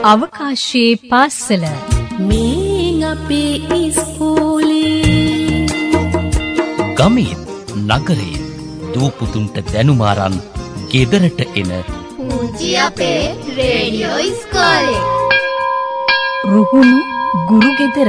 අවකාශයේ පාසල මේ අපේ ඉස්කෝලේ ගමේ නගරේ දූපුතුන්ට දැනුම අරන් ගෙදරට එන පුංචි අපේ රේඩියෝ ඉස්කෝලේ රුහුණු ගුරු ගෙදර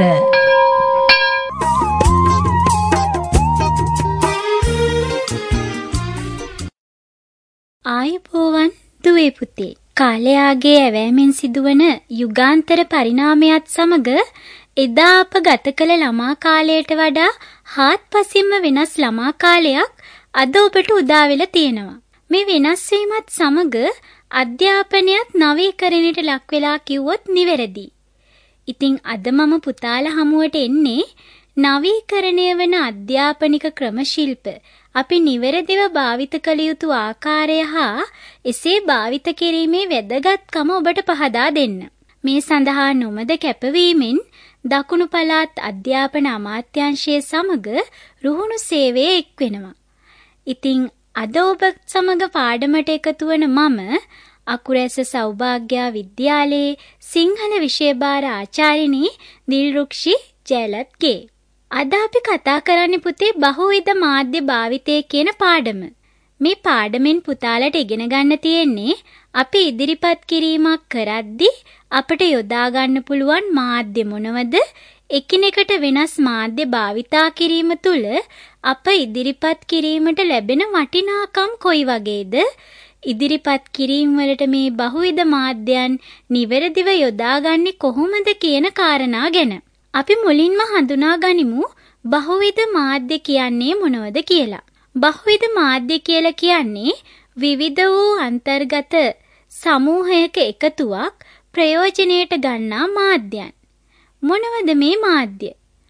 ආයුබෝවන් දුවේ පුතේ. කාලයාගේ ඇවෑමෙන් සිදුවන යුගාන්තර පරිණාමයත් සමග එදා අප ගත කළ ළමා කාලයට වඩා හාත්පසින්ම වෙනස් ළමා කාලයක් අද ඔබට උදා වෙලා තියෙනවා. මේ වෙනස් වීමත් සමග අධ්‍යාපනයත් නවීකරණයට ලක් වෙලා කිව්වොත් නිවැරදි. ඉතින් අද මම පුතාලා හමුවට එන්නේ නවීකරණය වන අධ්‍යාපනික ක්‍රම ශිල්ප අපි නිවැරදිව භාවිත කළ යුතු ආකාරය හා එසේ භාවිත කිරීමේ වැදගත්කම ඔබට පහදා දෙන්න. මේ සඳහා නොමද කැපවීමෙන් දකුණු පළාත් අධ්‍යාපන අමාත්‍යාංශය සමග රුහුණු සේවයේ එක් වෙනවා. ඉතින් අද ඔබ සමග පාඩමට එකතු වන මම අකුරැස සෞභාග්‍ය විද්‍යාලයේ සිංහල විෂය භාර ආචාර්යනී දිල්රුක්ෂි ජයලත්ගේ. අද අපි කතා කරන්නේ පුතේ බහුවිධ මාධ්‍ය භාවිතය කියන පාඩම. මේ පාඩමෙන් පුතාලට ඉගෙන ගන්න තියෙන්නේ අපි ඉදිරිපත් කිරීමක් කරද්දී අපට යොදා ගන්න පුළුවන් මාධ්‍ය මොනවද? එකිනෙකට වෙනස් මාධ්‍ය භාවිතා කිරීම තුළ අප ඉදිරිපත් කිරීමට ලැබෙන වටිනාකම් කොයි වගේද? ඉදිරිපත් කිරීම වලට මේ බහුවිධ මාධ්‍යයන් නිවැරදිව යොදාගන්නේ කොහොමද කියන කාරණා ගැන. අපි මුලින්ම හඳුනා ගනිමු බහුවිධ මාධ්‍ය කියන්නේ මොනවද කියලා. බහුවිධ මාධ්‍ය කියලා කියන්නේ විවිධ වූ අන්තර්ගත සමූහයක එකතුවක් ප්‍රයෝජනයට ගන්නා මාධ්‍යයන්. මොනවද මේ මාධ්‍ය?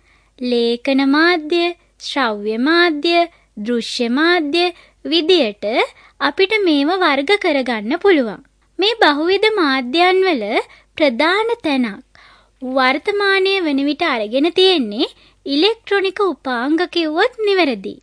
ලේඛන මාධ්‍ය, ශ්‍රව්‍ය මාධ්‍ය, දෘශ්‍ය මාධ්‍ය විදියට අපිට මේව වර්ග කරගන්න පුළුවන්. මේ බහුවිධ මාධ්‍යයන් වල ප්‍රධාන තැනක් වර්තමානයේ වන විට අරගෙන තියෙන්නේ ඉලෙක්ට්‍රොනික උපාංග කිව්වොත් නිවැරදි.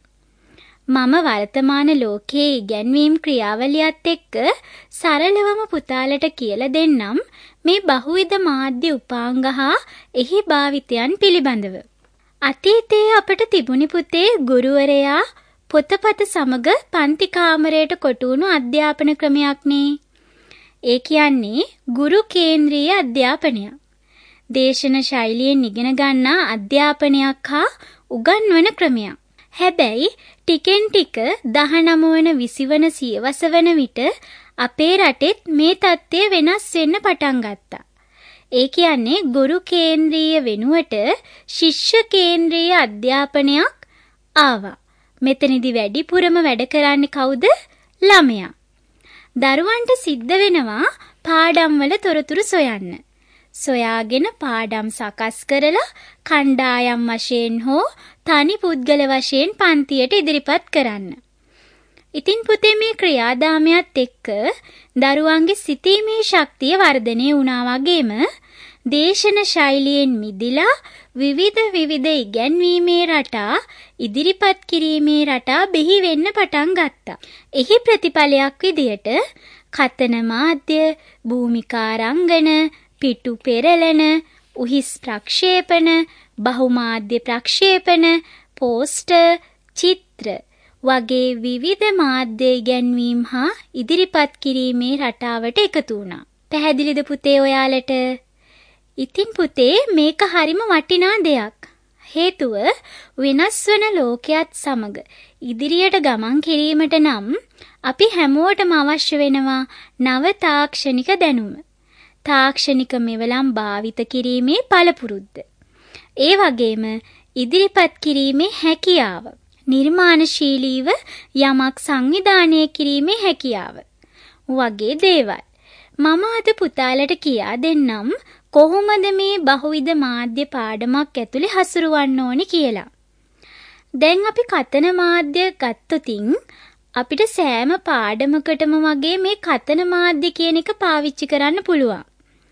මම වර්තමාන ලෝකයේ ඉගැන්වීම් ක්‍රියාවලියත් එක්ක සරලවම පුතාලට කියලා දෙන්නම් මේ බහුවිධ මාධ්‍ය උපාංග හා එහි භාවිතයන් පිළිබඳව. අතීතයේ අපට තිබුණි පුතේ ගුරුවරයා පොතපත සමග පන්ති කාමරයට කොටුණු අධ්‍යාපන ක්‍රමයක් නේ. ඒ කියන්නේ ගුරු කේන්ද්‍රීය අධ්‍යාපනය. දේශන ශෛලියෙන් ඉගෙන ගන්නා අධ්‍යාපනයක් හා උගන්වන ක්‍රමයක්. හැබැයි ටිකෙන් ටික 19 වන 20 වන සියවස වන විට අපේ රටෙත් මේ தත්ත්වය වෙනස් වෙන්න පටන් ගත්තා. ඒ කියන්නේ ගුරු කේන්ද්‍රීය වෙනුවට ශිෂ්‍ය කේන්ද්‍රීය අධ්‍යාපනයක් ආවා. මෙතනදී වැඩිපුරම වැඩ කරන්නේ කවුද? ළමයා. දරුවන්ට සිද්ධ වෙනවා පාඩම් වල තොරතුරු සොයන්න. සොයාගෙන පාඩම් සකස් කරලා කණ්ඩායම් වශයෙන් හෝ තනි පුද්ගල වශයෙන් පන්තියට ඉදිරිපත් කරන්න. ඉතින් පුතේ මේ ක්‍රියාදාමයත් එක්ක දරුවන්ගේ සිතීමේ ශක්තිය වර්ධනය වුණා වගේම දේශන ශෛලියෙන් මිදිලා විවිධ ඉගැන්වීමේ රටා ඉදිරිපත් කිරීමේ රටා බිහි වෙන්න පටන් ගත්තා. එහි ප්‍රතිඵලයක් විදියට කතන මාධ්‍ය, භූමිකා රංගන, පිටු පෙරලන, උහිස් ප්‍රක්ෂේපණ, බහුමාධ්‍ය ප්‍රක්ෂේපණ, පෝස්ටර්, චිත්‍ර වගේ විවිධ මාධ්‍ය ඉගැන්වීම් හා ඉදිරිපත් කිරීමේ රටාවට එකතු වුණා. පැහැදිලිද පුතේ ඔයාලට? ඉතින් පුතේ මේක හරිම වටිනා දෙයක්. හේතුව වෙනස් වන ලෝකයක් සමග ඉදිරියට ගමන් කිරීමට නම් අපි හැමෝටම අවශ්‍ය වෙනවා නව තාක්ෂණික දැනුම. තාක්ෂණික මෙවලම් භාවිත කිරීමේ පළපුරුද්ද. ඒ වගේම ඉදිරිපත් කිරීමේ හැකියාව. නිර්මාණශීලීව යමක් සංවිධානය කිරීමේ හැකියාව. වගේ දේවල්. මම අද පුතාලට කියා දෙන්නම් කොහොමද මේ බහුවිධ මාධ්‍ය පාඩමක් ඇතුලේ හසුරවන්න ඕනි කියලා. දැන් අපි කතන මාධ්‍ය ගත්තොතින් අපිට සෑම පාඩමකටම වගේ මේ කතන මාධ්‍ය කියන එක පාවිච්චි කරන්න පුළුවන්.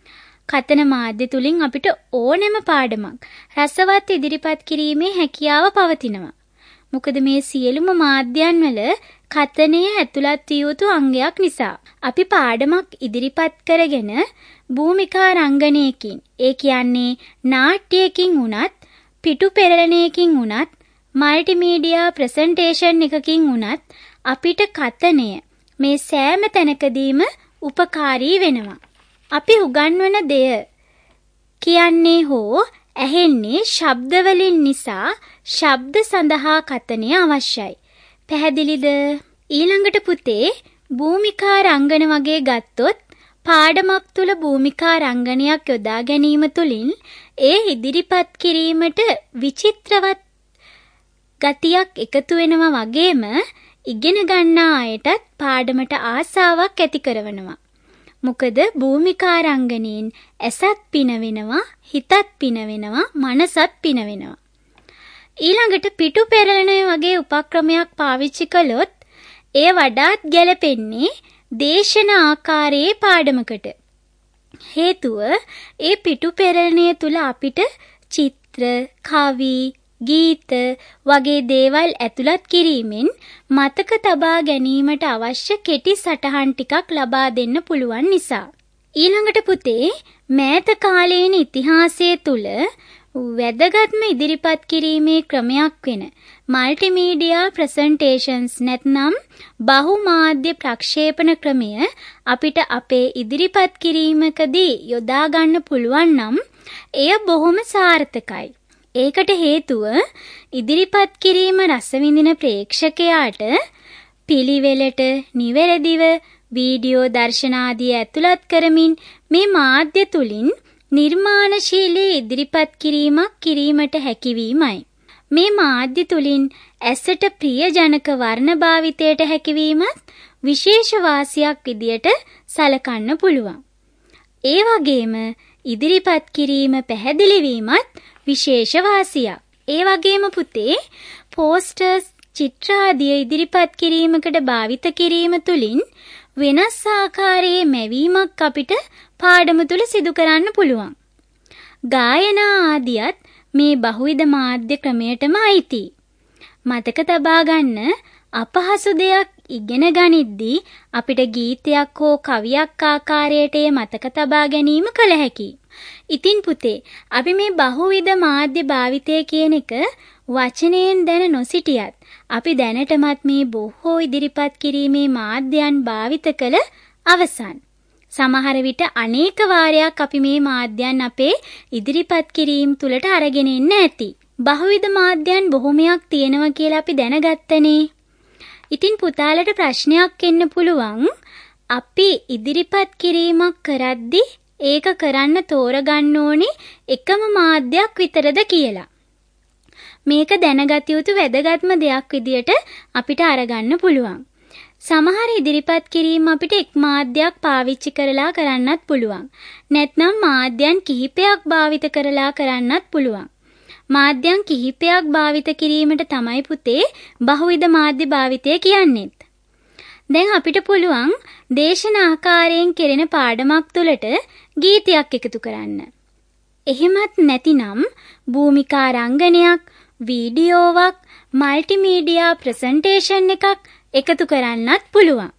කතන මාධ්‍ය තුලින් අපිට ඕනෑම පාඩමක් රසවත් ඉදිරිපත් කිරීමේ හැකියාව පවතිනවා. මොකද මේ සියලුම මාධ්‍යයන් වල කතනය ඇතුළත් විය යුතු අංගයක් නිසා. අපි පාඩමක් ඉදිරිපත් කරගෙන භූමිකා රංගනයකින්, ඒ කියන්නේ නාට්‍යයකින් වුණත්, පිටු පෙරළනයකින් වුණත්, මල්ටිමීඩියා ප්‍රසන්ටේෂන් එකකින් වුණත් අපිට කතනය මේ සෑම තැනකදීම උපකාරී වෙනවා. අපි උගන්වන දෙය කියන්නේ හෝ ඇහෙන්නේ ශබ්ද වලින් නිසා ශබ්ද සඳහා කතනය අවශ්‍යයි. පැහැදිලිද? ඊළඟට පුතේ භූමිකා රංගන වගේ ගත්තොත් පාඩමක් තුල භූමිකා රංගනයක් යොදා ගැනීම තුලින් ඒ ඉදිරිපත් කිරීමට විචිත්‍රවත් ගතියක් එකතු වෙනවා වගේම ඉගෙන ගන්නා අයටත් පාඩමට ආසාවක් ඇති කරනවා. මොකද භූමිකා රංගනයෙන් ඇසත් පිනවෙනවා, හිතත් පිනවෙනවා, මනසත් පිනවෙනවා. ඊළඟට පිටු පෙරළන වගේ උපක්‍රමයක් පාවිච්චි කළොත් එය වඩාත් ගැලපෙන්නේ දේශන ආකාරයේ පාඩමකට. හේතුව ඒ පිටු පෙරළනය තුල අපිට චිත්‍ර, කවි, ගීත වගේ දේවල් ඇතුළත් කිරීමෙන් මතක තබා ගැනීමට අවශ්‍ය කෙටි සටහන් ටිකක් ලබා දෙන්න පුළුවන් නිසා. ඊළඟට පුතේ මෑත කාලීන ඉතිහාසයේ තුල වැදගත්ම ඉදිරිපත් කිරීමේ ක්‍රමයක් වෙන මල්ටිමීඩියා ප්‍රසන්ටේෂන්ස් නැත්නම් බහුමාධ්‍ය ප්‍රක්ෂේපණ ක්‍රමය අපිට අපේ ඉදිරිපත් කිරීමකදී යොදා ගන්න පුළුවන් නම් එය බොහොම සාර්ථකයි. ඒකට හේතුව ඉදිරිපත් කිරීම රසවිඳින ප්‍රේක්ෂකයාට පිළිවෙලට නිවැරදිව වීඩියෝ දර්ශන ආදී ඇතුළත් කරමින් මේ මාධ්‍ය තුලින් නිර්මාණශීලී ඉදිරිපත් කිරීමක් කිරීමට හැකියවීමයි. මේ මාධ්‍ය තුලින් ඇසට ප්‍රියජනක වර්ණ භාවිතයට හැකියවීමත් විශේෂ වාසියක් විදියට සලකන්න පුළුවන්. ඒ වගේම ඉදිරිපත් කිරීම පැහැදිලි වීමත් විශේෂ වාසියක්. ඒ වගේම පුතේ පෝස්ටර්ස්, චිත්‍ර ආදී ඉදිරිපත් කිරීමකට භාවිත කිරීම තුලින් වෙනස් ආකාරයේ මැවීමක් අපිට පාඩම තුල සිදු කරන්න පුළුවන්. ගායනා ආදියත් මේ බහුවිධ මාධ්‍ය ක්‍රමයටම අයිති. මතක තබා ගන්න අපහසු දෙයක් ඉගෙන ගනිද්දී අපිට ගීතයක් හෝ කවියක් ආකාරයට මතක තබා ගැනීම කළ හැකියි. ඉතින් පුතේ අපි මේ බහුවිධ මාධ්‍ය භාවිතය කියන එක වචනයෙන් දැන නොසිටියත් අපි දැනටමත් මේ බොහෝ ඉදිරිපත් කිරීමේ මාධ්‍යයන් භාවිත කළ අවසන්. සමහර විට අනේක වාරයක් අපි මේ මාධ්‍යයන් අපේ ඉදිරිපත් කිරීම තුලට අරගෙන ඉන්න ඇති. බහුවිධ මාධ්‍යයන් බොහොමයක් තියෙනවා කියලා අපි දැනගත්තනේ. ඉතින් පුතාලට ප්‍රශ්නයක් එන්න පුළුවන් අපි ඉදිරිපත් කිරීමක් කරද්දී ඒක කරන්න තෝරගන්න ඕනේ එකම මාධ්‍යයක් විතරද කියලා. මේක දැනගත යුතු වැදගත්ම දෙයක් විදියට අපිට අරගන්න පුළුවන්. සමහර ඉදිරිපත් කිරීම අපිට එක් මාධ්‍යයක් පාවිච්චි කරලා කරන්නත් පුළුවන්. නැත්නම් මාධ්‍යයන් කිහිපයක් භාවිත කරලා කරන්නත් පුළුවන්. මාධ්‍යයන් කිහිපයක් භාවිත කිරීමට තමයි පුතේ බහුවිධ මාධ්‍ය භාවිතය කියන්නේ. දැන් අපිට පුළුවන් දේශන ආකාරයෙන් කෙරෙන පාඩමක් තුලට ගීතයක් එකතු කරන්න. එහෙමත් නැතිනම් භූමිකා රංගනයක්, වීඩියෝවක්, මල්ටිමීඩියා ප්‍රසන්ටේෂන් එකක් එකතු කරන්නත් පුළුවන්.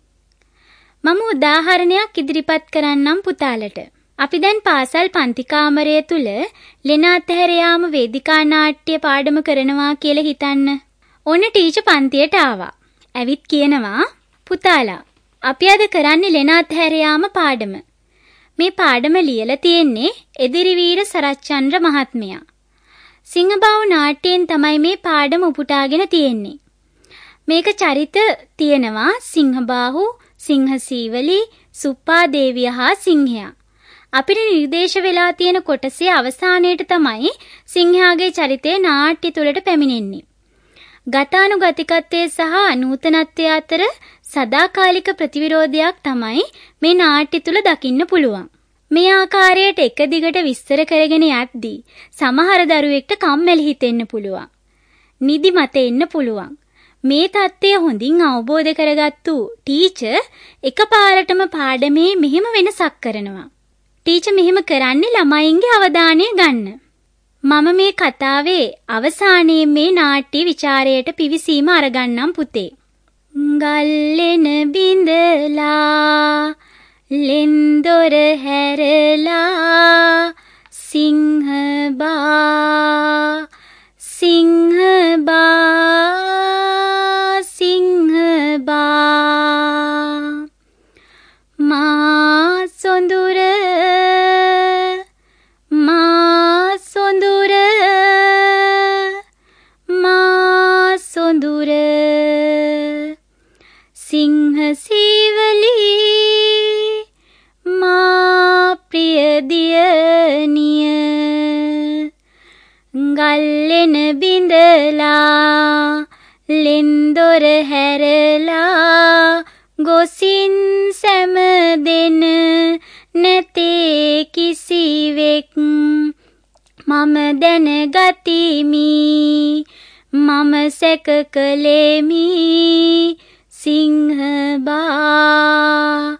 මම උදාහරණයක් ඉදිරිපත් කරන්නම් පුතාලට. අපි දැන් පාසල් පන්ති කාමරය තුල ලෙන අතහැර යාම වේදිකා නාට්‍ය පාඩම කරනවා කියලා හිතන්න. ඔන්න ටීචර් පන්තියට ආවා. ඇවිත් කියනවා පුතාලා අපි අද කරන්නේ ලෙන අතහැර යාම පාඩම. මේ පාඩම ලියලා තියෙන්නේ එදිරිවීර සරච්චන්ද්‍ර මහත්මයා. සිංහබාහු නාට්‍යයෙන් තමයි මේ පාඩම උපුටාගෙන තියෙන්නේ. මේක චරිත තියෙනවා සිංහබාහු, සිංහසීවලි, සුප්පාදේවිය හා සිංහයා. අපිට නිර්දේශ වෙලා තියෙන කොටසේ අවසානයේට තමයි සිංහයාගේ චරිතය නාට්‍ය තුලට පැමිණෙන්නේ. ගතානුගතිකත්වයේ සහ නූතනත්වයේ අතර සදාකාලික ප්‍රතිවිරෝධයක් තමයි මේ නාට්‍ය තුල දකින්න පුළුවන්. මේ ආකාරයට එක දිගට විස්තර කරගෙන යද්දී සමහර දරුවෙක්ට කම්මැලි හිතෙන්න පුළුවන්. නිදිමත එන්න පුළුවන්. මේ தත්ත්වය හොඳින් අවබෝධ කරගත්තු ටීචර් එකපාරටම පාඩමේ මෙහෙම වෙනසක් කරනවා. ටීචර් මෙහෙම කරන්නේ ළමයින්ගේ අවධානය ගන්න. මම මේ කතාවේ අවසානයේ මේ නාට්‍ය විචාරයට පිවිසීම අරගන්නම් පුතේ. ගල්ලෙන බිඳලා ලෙන්දොර හැරලා සිංහබා මා සොඳුර සිංහ සීවලී මා ප්‍රිය දියණිය ගල්ලෙන බිඳලා ලෙන්දොර හැරලා ගොසින් සැමදෙන නැතේ කිසිවෙක් මම දැනගතිමි මම සැක කළෙමි සිංහබා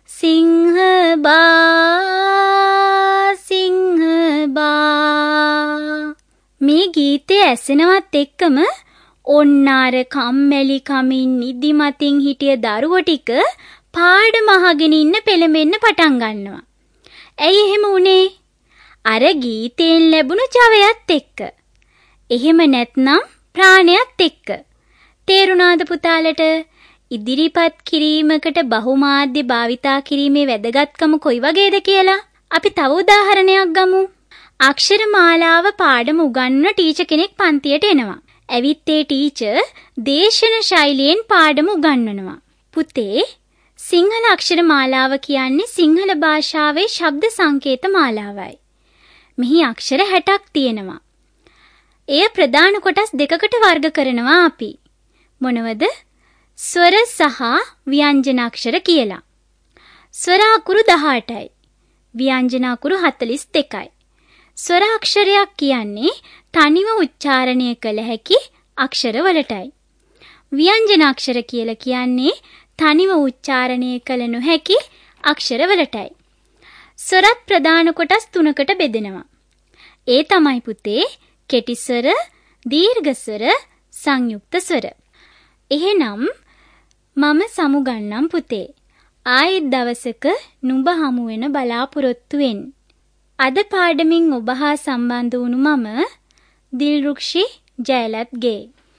මේ ගීතය ඇසෙනවත් එක්කම ඔන්නාර කම්මැලි කමින් නිදිමතින් හිටිය දරුවෝ ටික පාඩම අහගෙන ඉන්න පෙළඹෙන්න පටන් ගන්නවා. ඇයි එහෙම වුනේ? අර ගීතයෙන් ලැබුණු ජවයත් එක්ක. එහෙම නැත්නම් ප්‍රාණයත් එක්ක. තේරුණාද පුතාලට? ඉදිරිපත් කිරීමකට බහුමාධ්‍ය භාවිතා කිරීමේ වැදගත්කම කොයි වගේද කියලා අපි තව උදාහරණයක් ගමු. අක්ෂර මාලාව පාඩම උගන්වන ටීචර් කෙනෙක් පන්තියට එනවා. ඇවිත් ඒ ටීචර් දේශන ශෛලියෙන් පාඩම උගන්වනවා. පුතේ, සිංහල අක්ෂර මාලාව කියන්නේ සිංහල භාෂාවේ ශබ්ද සංකේත මාලාවයි. මෙහි අක්ෂර 60ක් තියෙනවා. එය ප්‍රධාන කොටස් දෙකකට වර්ග කරනවා අපි. මොනවද? ස්වර සහ ව්‍යංජන අක්ෂර කියලා. ස්වර අකුරු 18යි. ව්‍යංජන අකුරු 42යි. ස්වර අක්ෂරයක් කියන්නේ තනිව උච්චාරණය කළ හැකි අක්ෂරවලටයි. ව්‍යංජන අක්ෂර කියලා කියන්නේ තනිව උච්චාරණය කළ නොහැකි අක්ෂරවලටයි. ස්වරත් ප්‍රධාන කොටස් 3කට බෙදෙනවා. ඒ තමයි පුතේ කෙටි ස්වර, දීර්ඝ ස්වර, සංයුක්ත ස්වර. එහෙනම් මම සමුගන්නම් පුතේ. ආයෙත් දවසක නුඹ හමු වෙන බලාපොරොත්තු වෙන්න. අද පාඩමින් ඔබ හා සම්බන්ධ වුණු මම දිල්රුක්ෂි ජයලත්ගේ.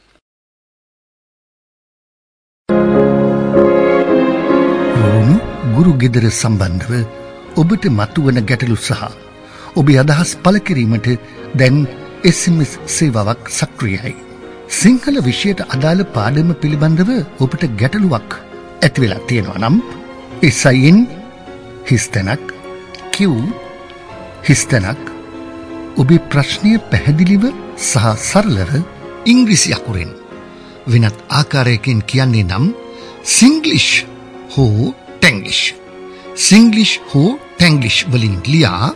රුණු ගුරු ගෙදර සම්බන්ධව ඔබට මතුවන ගැටලු සහ ඔබේ අදහස් පළ කිරීමට දැන් SMS සේවාවක් සක්‍රියයි. සිංහල විෂයට අදාළ පාඩම පිළිබඳව ඔබට ගැටලුවක් ඇති වෙලා තියෙනවා නම් SIN හිස්තැනක් Q හිස්තැනක් ඔබේ ප්‍රශ්නය පැහැදිලිව සහ සරලව ඉංග්‍රීසි අකුරෙන් වෙනත් ආකාරයකින් කියන්නේ නම් සිංග්ලිෂ් හෝ ටැන්ග්ලිෂ් සිංග්ලිෂ් හෝ ටැන්ග්ලිෂ් වලින් ලියා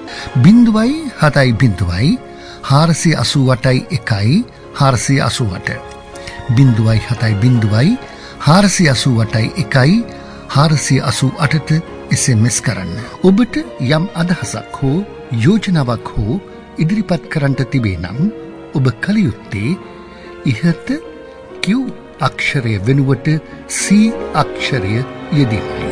0.70 488 488 0.70 488 488ට SMS කරන්න. ඔබට යම් අදහසක් හෝ යෝජනාවක් හෝ ඉදිරිපත් කරන්නට තිබේ නම් ඔබ කල යුත්තේ ඉහත Q අක්ෂරය වෙනුවට C අක්ෂරය යෙදීමයි.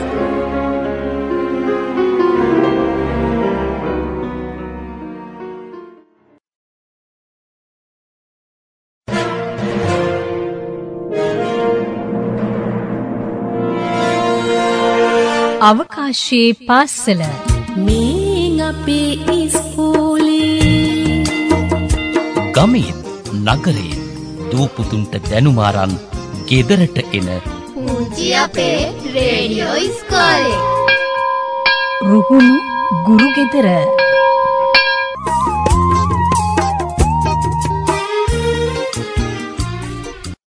අවකාශයේ පාසල මේ අපේ ඉස්කෝලේ ගමේ නගරේ දූපුතුන්ට දැනුම අරන් ගෙදරට එන පුංචි අපේ රේඩියෝ ඉස්කෝලේ. රුහුණු ගුරු ගෙදර